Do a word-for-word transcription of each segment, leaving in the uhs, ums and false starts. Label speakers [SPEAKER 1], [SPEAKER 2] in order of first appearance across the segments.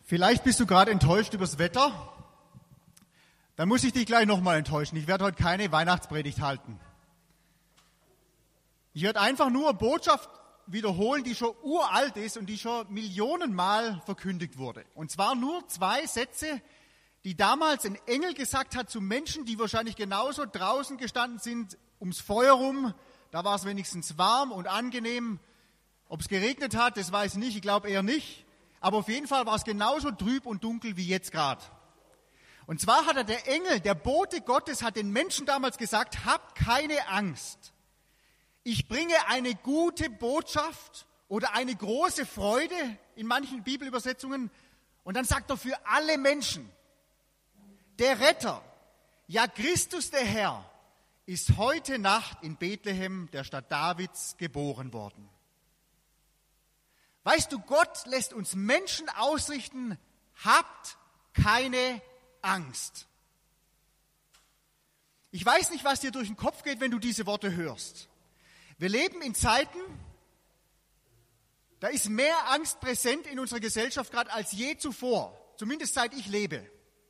[SPEAKER 1] Vielleicht bist du gerade enttäuscht über das Wetter. Dann muss ich dich gleich nochmal enttäuschen. Ich werde heute keine Weihnachtspredigt halten. Ich werde einfach nur eine Botschaft wiederholen, die schon uralt ist und die schon Millionenmal verkündigt wurde. Und zwar nur zwei Sätze, die damals ein Engel gesagt hat zu Menschen, die wahrscheinlich genauso draußen gestanden sind, ums Feuer rum. Da war es wenigstens warm und angenehm. Ob es geregnet hat, das weiß ich nicht, ich glaube eher nicht. Aber auf jeden Fall war es genauso trüb und dunkel wie jetzt gerade. Und zwar hat er der Engel, der Bote Gottes, hat den Menschen damals gesagt, habt keine Angst. Ich bringe eine gute Botschaft oder eine große Freude in manchen Bibelübersetzungen. Und dann sagt er für alle Menschen, der Retter, ja Christus der Herr, ist heute Nacht in Bethlehem, der Stadt Davids, geboren worden. Weißt du, Gott lässt uns Menschen ausrichten, habt keine Angst. Ich weiß nicht, was dir durch den Kopf geht, wenn du diese Worte hörst. Wir leben in Zeiten, da ist mehr Angst präsent in unserer Gesellschaft gerade als je zuvor, zumindest seit ich lebe.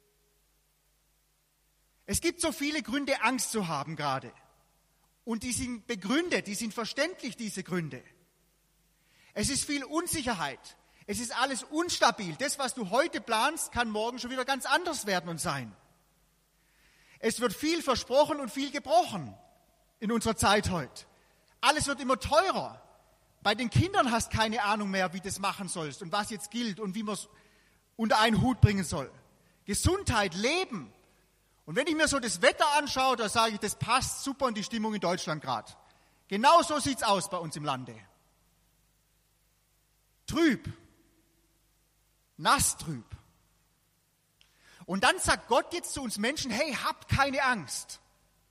[SPEAKER 1] Es gibt so viele Gründe, Angst zu haben gerade. Und die sind begründet, die sind verständlich, diese Gründe. Es ist viel Unsicherheit. Es ist alles unstabil. Das, was du heute planst, kann morgen schon wieder ganz anders werden und sein. Es wird viel versprochen und viel gebrochen in unserer Zeit heute. Alles wird immer teurer. Bei den Kindern hast du keine Ahnung mehr, wie du das machen sollst und was jetzt gilt und wie man es unter einen Hut bringen soll. Gesundheit, Leben. Und wenn ich mir so das Wetter anschaue, da sage ich, das passt super in die Stimmung in Deutschland gerade. Genau so sieht es aus bei uns im Lande. Trüb, nasstrüb. Und dann sagt Gott jetzt zu uns Menschen, hey, habt keine Angst.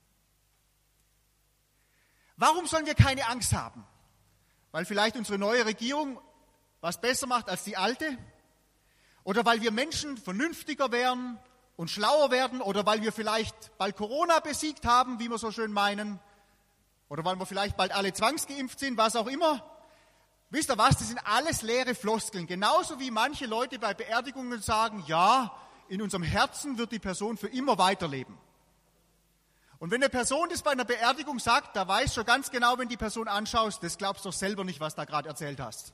[SPEAKER 1] Warum sollen wir keine Angst haben? Weil vielleicht unsere neue Regierung was besser macht als die alte? Oder weil wir Menschen vernünftiger werden und schlauer werden? Oder weil wir vielleicht bald Corona besiegt haben, wie wir so schön meinen? Oder weil wir vielleicht bald alle zwangsgeimpft sind, was auch immer? Wisst ihr was, das sind alles leere Floskeln. Genauso wie manche Leute bei Beerdigungen sagen, ja, in unserem Herzen wird die Person für immer weiterleben. Und wenn eine Person das bei einer Beerdigung sagt, da weißt du schon ganz genau, wenn die Person anschaust, das glaubst du doch selber nicht, was du da gerade erzählt hast.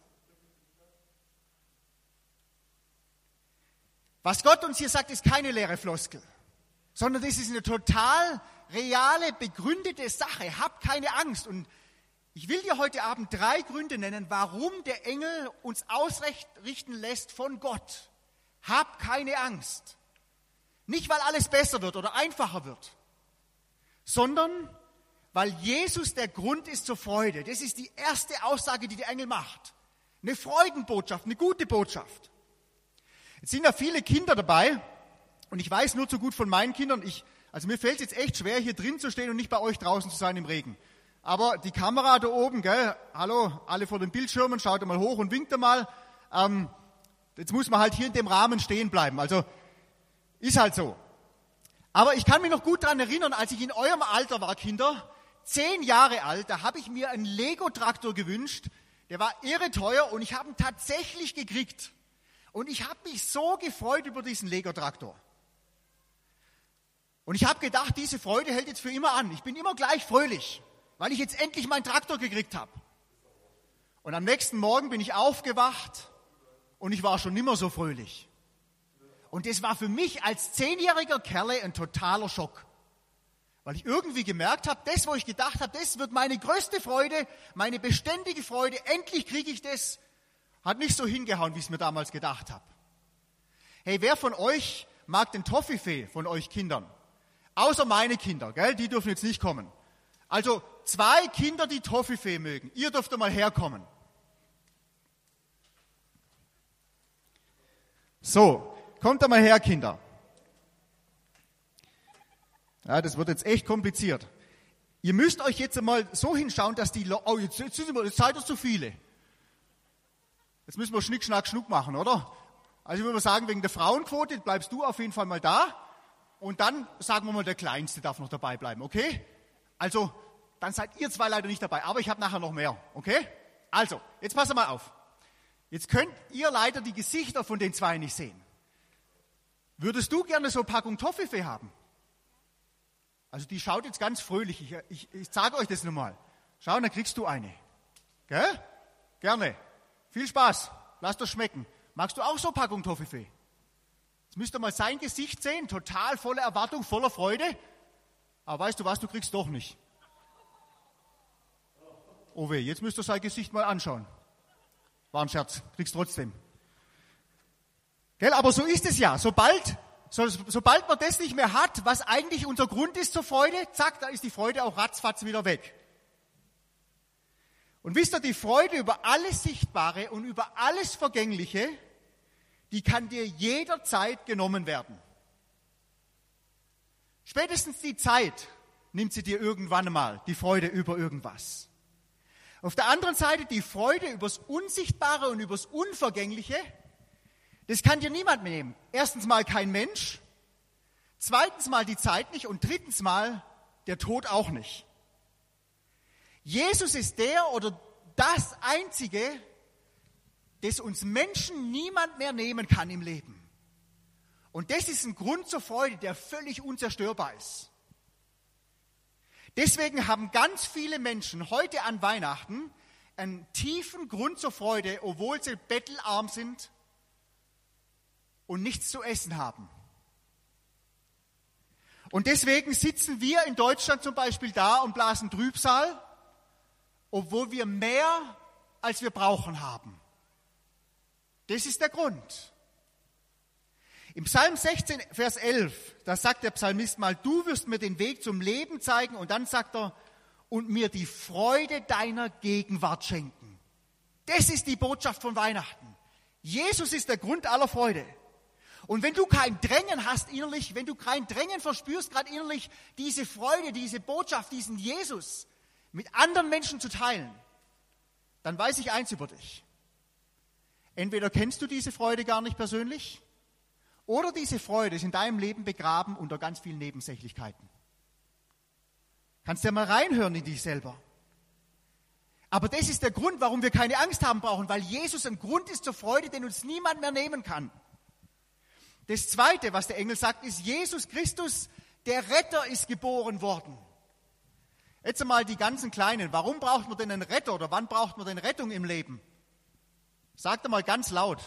[SPEAKER 1] Was Gott uns hier sagt, ist keine leere Floskel, sondern das ist eine total reale, begründete Sache. Hab keine Angst. Und ich will dir heute Abend drei Gründe nennen, warum der Engel uns ausrichten lässt von Gott. Hab keine Angst. Nicht, weil alles besser wird oder einfacher wird, sondern weil Jesus der Grund ist zur Freude. Das ist die erste Aussage, die der Engel macht. Eine Freudenbotschaft, eine gute Botschaft. Jetzt sind ja viele Kinder dabei und ich weiß nur zu gut von meinen Kindern, ich, also mir fällt es jetzt echt schwer, hier drin zu stehen und nicht bei euch draußen zu sein im Regen. Aber die Kamera da oben, gell, hallo, alle vor den Bildschirmen, schaut mal hoch und winkt mal. Ähm, jetzt muss man halt hier in dem Rahmen stehen bleiben. Also ist halt so. Aber ich kann mich noch gut daran erinnern, als ich in eurem Alter war, Kinder, zehn Jahre alt, da habe ich mir einen Lego-Traktor gewünscht. Der war irre teuer und ich habe ihn tatsächlich gekriegt. Und ich habe mich so gefreut über diesen Lego-Traktor. Und ich habe gedacht, diese Freude hält jetzt für immer an. Ich bin immer gleich fröhlich, weil ich jetzt endlich meinen Traktor gekriegt habe. Und am nächsten Morgen bin ich aufgewacht und ich war schon nimmer so fröhlich. Und das war für mich als zehnjähriger Kerle ein totaler Schock. Weil ich irgendwie gemerkt habe, das, wo ich gedacht habe, das wird meine größte Freude, meine beständige Freude, endlich kriege ich das, hat nicht so hingehauen, wie ich es mir damals gedacht habe. Hey, wer von euch mag den Toffifee von euch Kindern? Außer meine Kinder, gell? Die dürfen jetzt nicht kommen. Also zwei Kinder, die Toffifee mögen. Ihr dürft mal herkommen. So, kommt da mal her, Kinder. Ja, das wird jetzt echt kompliziert. Ihr müsst euch jetzt einmal so hinschauen, dass die... Le- oh, jetzt, jetzt, jetzt seid ihr zu viele. Jetzt müssen wir Schnick, Schnack, Schnuck machen, oder? Also ich würde mal sagen, wegen der Frauenquote bleibst du auf jeden Fall mal da. Und dann sagen wir mal, der Kleinste darf noch dabei bleiben, okay? Also, dann seid ihr zwei leider nicht dabei, aber ich habe nachher noch mehr, okay? Also, jetzt passt mal auf. Jetzt könnt ihr leider die Gesichter von den zwei nicht sehen. Würdest du gerne so eine Packung Toffifee haben? Also die schaut jetzt ganz fröhlich. Ich, ich, ich sage euch das nochmal. Schau, dann kriegst du eine. Gell? Gerne. Viel Spaß. Lass das schmecken. Magst du auch so eine Packung Toffifee? Jetzt müsst ihr mal sein Gesicht sehen. Total voller Erwartung, voller Freude. Aber weißt du was, du kriegst doch nicht. Oh weh, jetzt müsst ihr sein Gesicht mal anschauen. War ein Scherz. Kriegst trotzdem. Gell? Aber so ist es ja. Sobald, so, sobald man das nicht mehr hat, was eigentlich unser Grund ist zur Freude, zack, da ist die Freude auch ratzfatz wieder weg. Und wisst ihr, die Freude über alles Sichtbare und über alles Vergängliche, die kann dir jederzeit genommen werden. Spätestens die Zeit nimmt sie dir irgendwann mal, die Freude über irgendwas. Auf der anderen Seite die Freude übers Unsichtbare und übers Unvergängliche, das kann dir niemand mehr nehmen. Erstens mal kein Mensch, zweitens mal die Zeit nicht und drittens mal der Tod auch nicht. Jesus ist der oder das Einzige, das uns Menschen niemand mehr nehmen kann im Leben. Und das ist ein Grund zur Freude, der völlig unzerstörbar ist. Deswegen haben ganz viele Menschen heute an Weihnachten einen tiefen Grund zur Freude, obwohl sie bettelarm sind und nichts zu essen haben. Und deswegen sitzen wir in Deutschland zum Beispiel da und blasen Trübsal, obwohl wir mehr als wir brauchen haben. Das ist der Grund. Im Psalm sechzehn, Vers elf, da sagt der Psalmist mal, du wirst mir den Weg zum Leben zeigen, und dann sagt er, und mir die Freude deiner Gegenwart schenken. Das ist die Botschaft von Weihnachten. Jesus ist der Grund aller Freude. Und wenn du kein Drängen hast innerlich, wenn du kein Drängen verspürst, gerade innerlich, diese Freude, diese Botschaft, diesen Jesus mit anderen Menschen zu teilen, dann weiß ich eins über dich. Entweder kennst du diese Freude gar nicht persönlich, oder diese Freude ist in deinem Leben begraben unter ganz vielen Nebensächlichkeiten. Kannst ja mal reinhören in dich selber. Aber das ist der Grund, warum wir keine Angst haben brauchen, weil Jesus ein Grund ist zur Freude, den uns niemand mehr nehmen kann. Das Zweite, was der Engel sagt, ist, Jesus Christus, der Retter, ist geboren worden. Jetzt einmal die ganzen Kleinen. Warum braucht man denn einen Retter oder wann braucht man denn Rettung im Leben? Sagt einmal ganz laut.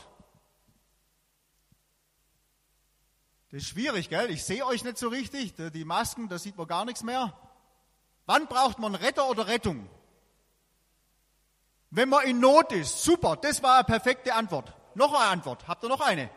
[SPEAKER 1] Das ist schwierig, gell? Ich sehe euch nicht so richtig. Die Masken, da sieht man gar nichts mehr. Wann braucht man Retter oder Rettung? Wenn man in Not ist. Super, das war eine perfekte Antwort. Noch eine Antwort. Habt ihr noch eine?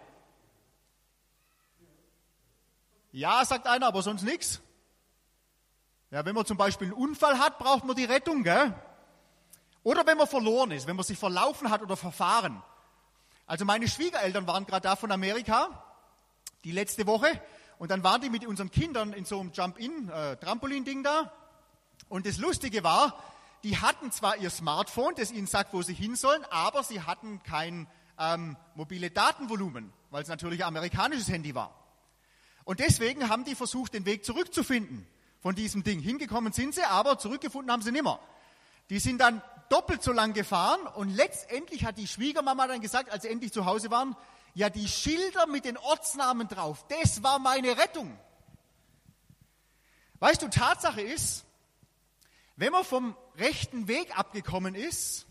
[SPEAKER 1] Ja, sagt einer, aber sonst nichts. Ja, wenn man zum Beispiel einen Unfall hat, braucht man die Rettung, gell? Oder wenn man verloren ist, wenn man sich verlaufen hat oder verfahren. Also meine Schwiegereltern waren gerade da von Amerika, die letzte Woche, und dann waren die mit unseren Kindern in so einem Jump-In-Trampolin-Ding da. Und das Lustige war, die hatten zwar ihr Smartphone, das ihnen sagt, wo sie hin sollen, aber sie hatten kein ähm, mobile Datenvolumen, weil es natürlich ein amerikanisches Handy war. Und deswegen haben die versucht, den Weg zurückzufinden von diesem Ding. Hingekommen sind sie, aber zurückgefunden haben sie nimmer. Die sind dann doppelt so lang gefahren und letztendlich hat die Schwiegermama dann gesagt, als sie endlich zu Hause waren, ja, die Schilder mit den Ortsnamen drauf, das war meine Rettung. Weißt du, Tatsache ist, wenn man vom rechten Weg abgekommen ist,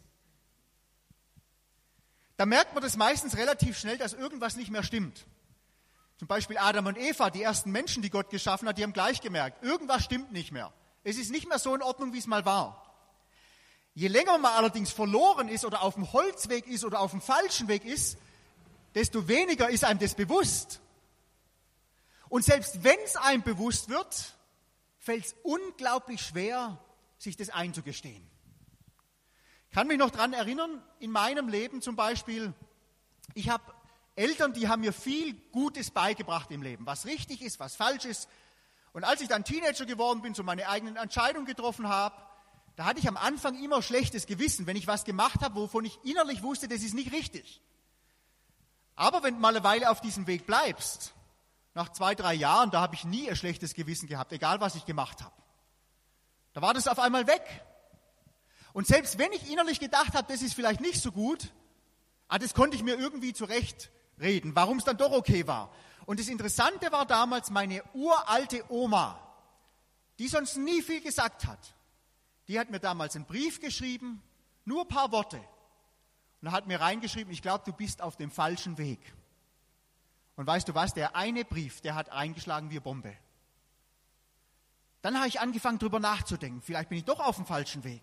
[SPEAKER 1] dann merkt man das meistens relativ schnell, dass irgendwas nicht mehr stimmt. Zum Beispiel Adam und Eva, die ersten Menschen, die Gott geschaffen hat, die haben gleich gemerkt, irgendwas stimmt nicht mehr. Es ist nicht mehr so in Ordnung, wie es mal war. Je länger man allerdings verloren ist oder auf dem Holzweg ist oder auf dem falschen Weg ist, desto weniger ist einem das bewusst. Und selbst wenn es einem bewusst wird, fällt es unglaublich schwer, sich das einzugestehen. Ich kann mich noch daran erinnern, in meinem Leben zum Beispiel, ich habe Eltern, die haben mir viel Gutes beigebracht im Leben, was richtig ist, was falsch ist. Und als ich dann Teenager geworden bin, so meine eigenen Entscheidungen getroffen habe, da hatte ich am Anfang immer schlechtes Gewissen, wenn ich was gemacht habe, wovon ich innerlich wusste, das ist nicht richtig. Aber wenn du mal eine Weile auf diesem Weg bleibst, nach zwei, drei Jahren, da habe ich nie ein schlechtes Gewissen gehabt, egal was ich gemacht habe. Da war das auf einmal weg. Und selbst wenn ich innerlich gedacht habe, das ist vielleicht nicht so gut, ah, das konnte ich mir irgendwie zurechtreden, warum es dann doch okay war. Und das Interessante war damals meine uralte Oma, die sonst nie viel gesagt hat. Die hat mir damals einen Brief geschrieben, nur ein paar Worte. Und hat mir reingeschrieben, ich glaube, du bist auf dem falschen Weg. Und weißt du was, der eine Brief, der hat eingeschlagen wie Bombe. Dann habe ich angefangen, darüber nachzudenken. Vielleicht bin ich doch auf dem falschen Weg.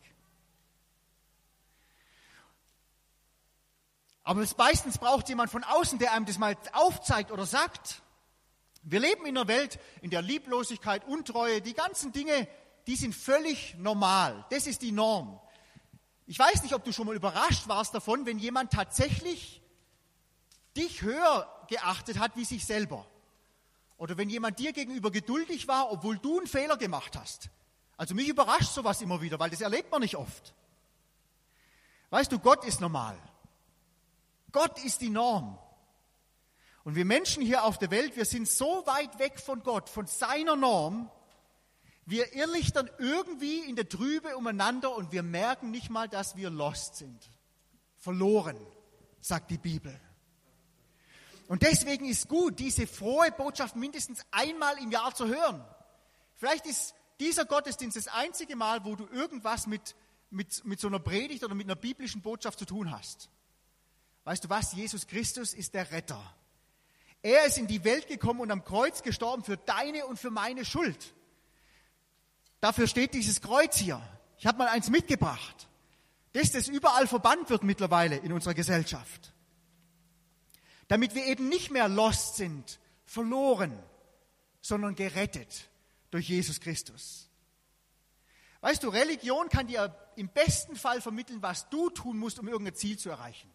[SPEAKER 1] Aber meistens braucht jemand von außen, der einem das mal aufzeigt oder sagt. Wir leben in einer Welt, in der Lieblosigkeit, Untreue, die ganzen Dinge, die sind völlig normal. Das ist die Norm. Ich weiß nicht, ob du schon mal überrascht warst davon, wenn jemand tatsächlich dich höher geachtet hat wie sich selber. Oder wenn jemand dir gegenüber geduldig war, obwohl du einen Fehler gemacht hast. Also mich überrascht sowas immer wieder, weil das erlebt man nicht oft. Weißt du, Gott ist normal. Gott ist die Norm. Und wir Menschen hier auf der Welt, wir sind so weit weg von Gott, von seiner Norm, wir irrlichtern irgendwie in der Trübe umeinander und wir merken nicht mal, dass wir lost sind. Verloren, sagt die Bibel. Und deswegen ist gut, diese frohe Botschaft mindestens einmal im Jahr zu hören. Vielleicht ist dieser Gottesdienst das einzige Mal, wo du irgendwas mit, mit, mit so einer Predigt oder mit einer biblischen Botschaft zu tun hast. Weißt du was? Jesus Christus ist der Retter. Er ist in die Welt gekommen und am Kreuz gestorben für deine und für meine Schuld. Dafür steht dieses Kreuz hier. Ich habe mal eins mitgebracht, dass das überall verbannt wird mittlerweile in unserer Gesellschaft. Damit wir eben nicht mehr lost sind, verloren, sondern gerettet durch Jesus Christus. Weißt du, Religion kann dir im besten Fall vermitteln, was du tun musst, um irgendein Ziel zu erreichen.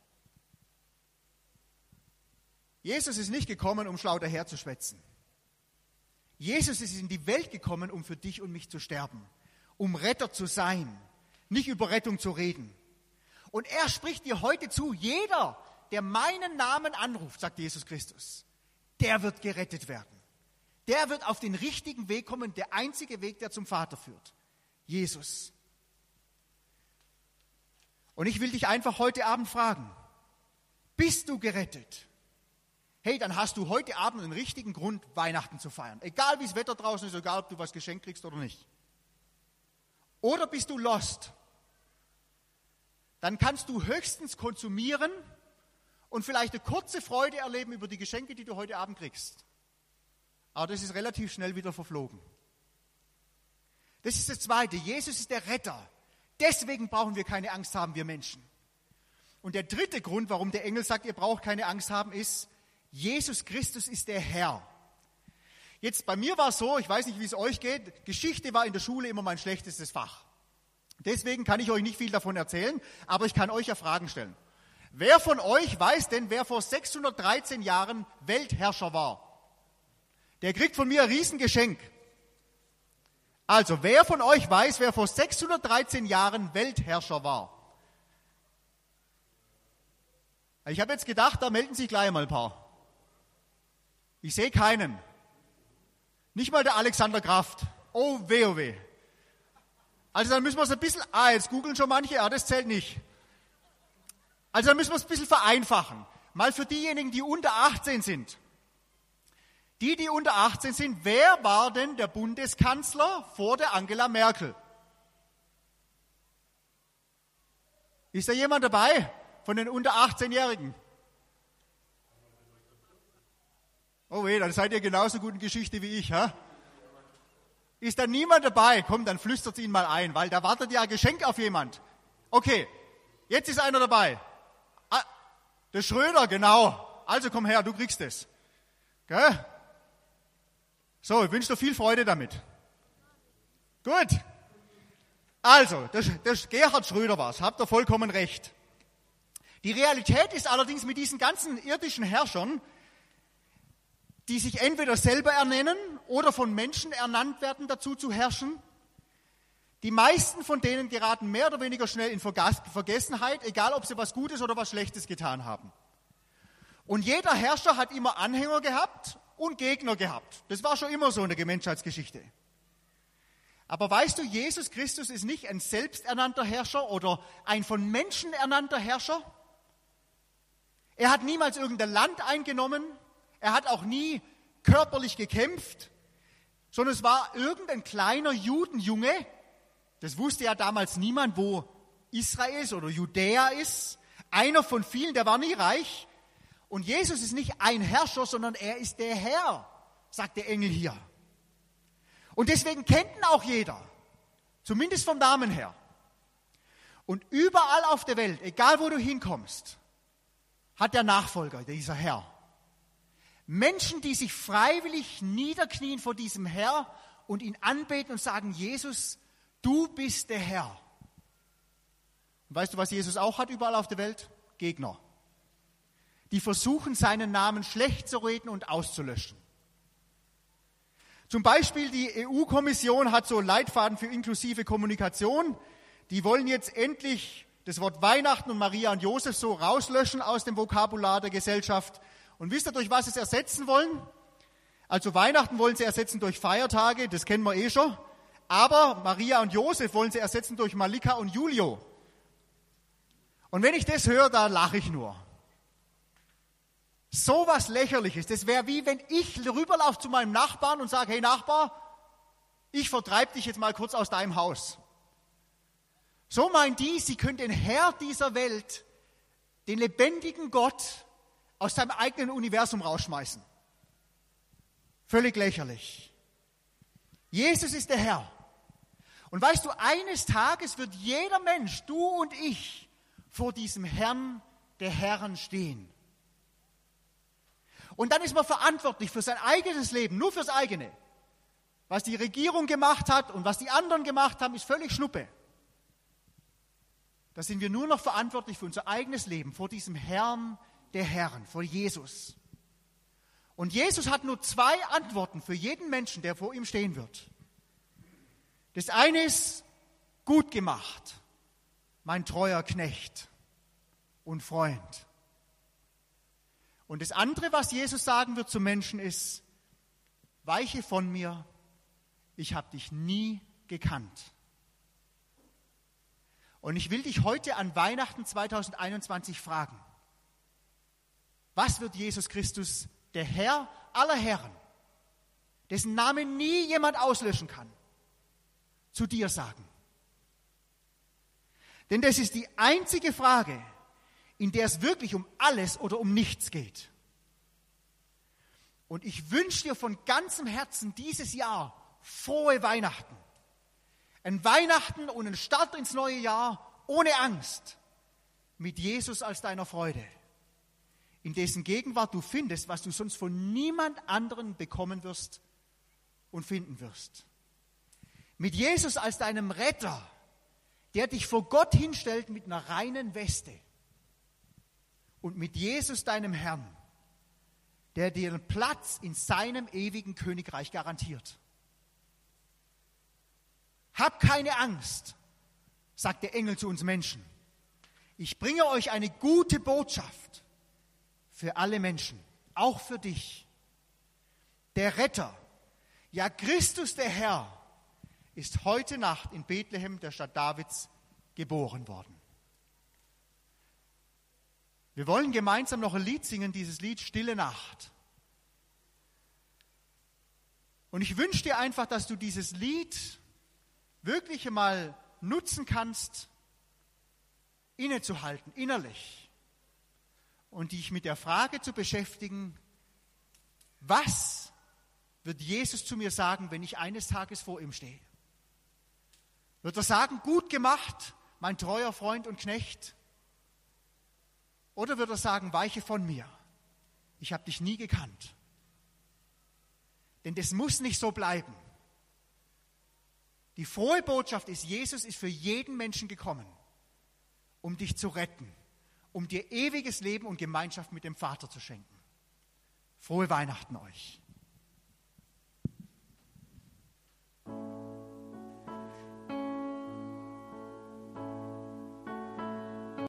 [SPEAKER 1] Jesus ist nicht gekommen, um schlau daherzuschwätzen. Jesus ist in die Welt gekommen, um für dich und mich zu sterben, um Retter zu sein, nicht über Rettung zu reden. Und er spricht dir heute zu, jeder, der meinen Namen anruft, sagt Jesus Christus, der wird gerettet werden. Der wird auf den richtigen Weg kommen, der einzige Weg, der zum Vater führt. Jesus. Und ich will dich einfach heute Abend fragen, bist du gerettet? Hey, dann hast du heute Abend einen richtigen Grund, Weihnachten zu feiern. Egal wie das Wetter draußen ist, egal ob du was geschenkt kriegst oder nicht. Oder bist du lost? Dann kannst du höchstens konsumieren und vielleicht eine kurze Freude erleben über die Geschenke, die du heute Abend kriegst. Aber das ist relativ schnell wieder verflogen. Das ist das Zweite. Jesus ist der Retter. Deswegen brauchen wir keine Angst haben, wir Menschen. Und der dritte Grund, warum der Engel sagt, ihr braucht keine Angst haben, ist, Jesus Christus ist der Herr. Jetzt bei mir war es so, ich weiß nicht, wie es euch geht, Geschichte war in der Schule immer mein schlechtestes Fach. Deswegen kann ich euch nicht viel davon erzählen, aber ich kann euch ja Fragen stellen. Wer von euch weiß denn, wer vor sechshundertdreizehn Jahren Weltherrscher war? Der kriegt von mir ein Riesengeschenk. Also, wer von euch weiß, wer vor sechshundertdreizehn Jahren Weltherrscher war? Ich habe jetzt gedacht, da melden sich gleich mal ein paar. Ich sehe keinen. Nicht mal der Alexander Kraft. Oh weh, oh weh. Also dann müssen wir es ein bisschen, ah, jetzt googeln schon manche, ja, das zählt nicht. Also dann müssen wir es ein bisschen vereinfachen. Mal für diejenigen, die unter achtzehn sind. Die, die unter achtzehn sind, wer war denn der Bundeskanzler vor der Angela Merkel? Ist da jemand dabei von den unter achtzehn-Jährigen? Oh weh, dann seid ihr genauso gut in Geschichte wie ich, ha? Ist da niemand dabei? Komm, dann flüstert ihn mal ein, weil da wartet ja ein Geschenk auf jemand. Okay, jetzt ist einer dabei. Ah, der Schröder, genau. Also komm her, du kriegst es. Gell? So, ich wünsche dir viel Freude damit. Gut. Also, der, der Gerhard Schröder war's, habt ihr vollkommen recht. Die Realität ist allerdings mit diesen ganzen irdischen Herrschern, die sich entweder selber ernennen oder von Menschen ernannt werden, dazu zu herrschen. Die meisten von denen geraten mehr oder weniger schnell in Vergessenheit, egal ob sie was Gutes oder was Schlechtes getan haben. Und jeder Herrscher hat immer Anhänger gehabt und Gegner gehabt. Das war schon immer so in der Menschheitsgeschichte. Aber weißt du, Jesus Christus ist nicht ein selbsternannter Herrscher oder ein von Menschen ernannter Herrscher. Er hat niemals irgendein Land eingenommen. Er hat auch nie körperlich gekämpft, sondern es war irgendein kleiner Judenjunge, das wusste ja damals niemand, wo Israel ist oder Judäa ist, einer von vielen, der war nie reich. Und Jesus ist nicht ein Herrscher, sondern er ist der Herr, sagt der Engel hier. Und deswegen kennt ihn auch jeder, zumindest vom Namen her. Und überall auf der Welt, egal wo du hinkommst, hat der Nachfolger, dieser Herr. Menschen, die sich freiwillig niederknien vor diesem Herr und ihn anbeten und sagen, Jesus, du bist der Herr. Und weißt du, was Jesus auch hat überall auf der Welt? Gegner. Die versuchen, seinen Namen schlecht zu reden und auszulöschen. Zum Beispiel die E U-Kommission hat so Leitfaden für inklusive Kommunikation. Die wollen jetzt endlich das Wort Weihnachten und Maria und Josef so rauslöschen aus dem Vokabular der Gesellschaft. Und wisst ihr, durch was sie es ersetzen wollen? Also Weihnachten wollen sie ersetzen durch Feiertage, das kennen wir eh schon. Aber Maria und Josef wollen sie ersetzen durch Malika und Julio. Und wenn ich das höre, da lache ich nur. So was Lächerliches. Das wäre wie, wenn ich rüberlaufe zu meinem Nachbarn und sage, hey Nachbar, ich vertreibe dich jetzt mal kurz aus deinem Haus. So meinen die, sie können den Herr dieser Welt, den lebendigen Gott, aus seinem eigenen Universum rausschmeißen. Völlig lächerlich. Jesus ist der Herr. Und weißt du, eines Tages wird jeder Mensch, du und ich, vor diesem Herrn der Herren stehen. Und dann ist man verantwortlich für sein eigenes Leben, nur fürs eigene. Was die Regierung gemacht hat und was die anderen gemacht haben, ist völlig Schnuppe. Da sind wir nur noch verantwortlich für unser eigenes Leben, vor diesem Herrn der Herren, vor Jesus. Und Jesus hat nur zwei Antworten für jeden Menschen, der vor ihm stehen wird. Das eine ist, gut gemacht, mein treuer Knecht und Freund. Und das andere, was Jesus sagen wird zum Menschen, ist, weiche von mir, ich habe dich nie gekannt. Und ich will dich heute an Weihnachten zwanzig einundzwanzig fragen, was wird Jesus Christus, der Herr aller Herren, dessen Namen nie jemand auslöschen kann, zu dir sagen? Denn das ist die einzige Frage, in der es wirklich um alles oder um nichts geht. Und ich wünsche dir von ganzem Herzen dieses Jahr frohe Weihnachten. Ein Weihnachten und ein Start ins neue Jahr ohne Angst, mit Jesus als deiner Freude, in dessen Gegenwart du findest, was du sonst von niemand anderen bekommen wirst und finden wirst. Mit Jesus als deinem Retter, der dich vor Gott hinstellt mit einer reinen Weste. Und mit Jesus, deinem Herrn, der dir einen Platz in seinem ewigen Königreich garantiert. Hab keine Angst, sagt der Engel zu uns Menschen. Ich bringe euch eine gute Botschaft für alle Menschen, auch für dich. Der Retter, ja Christus der Herr, ist heute Nacht in Bethlehem, der Stadt Davids, geboren worden. Wir wollen gemeinsam noch ein Lied singen, dieses Lied Stille Nacht. Und ich wünsche dir einfach, dass du dieses Lied wirklich einmal nutzen kannst, innezuhalten, innerlich, und dich mit der Frage zu beschäftigen, was wird Jesus zu mir sagen, wenn ich eines Tages vor ihm stehe? Wird er sagen, gut gemacht, mein treuer Freund und Knecht? Oder wird er sagen, weiche von mir, ich habe dich nie gekannt? Denn das muss nicht so bleiben. Die frohe Botschaft ist, Jesus ist für jeden Menschen gekommen, um dich zu retten, um dir ewiges Leben und Gemeinschaft mit dem Vater zu schenken. Frohe Weihnachten euch.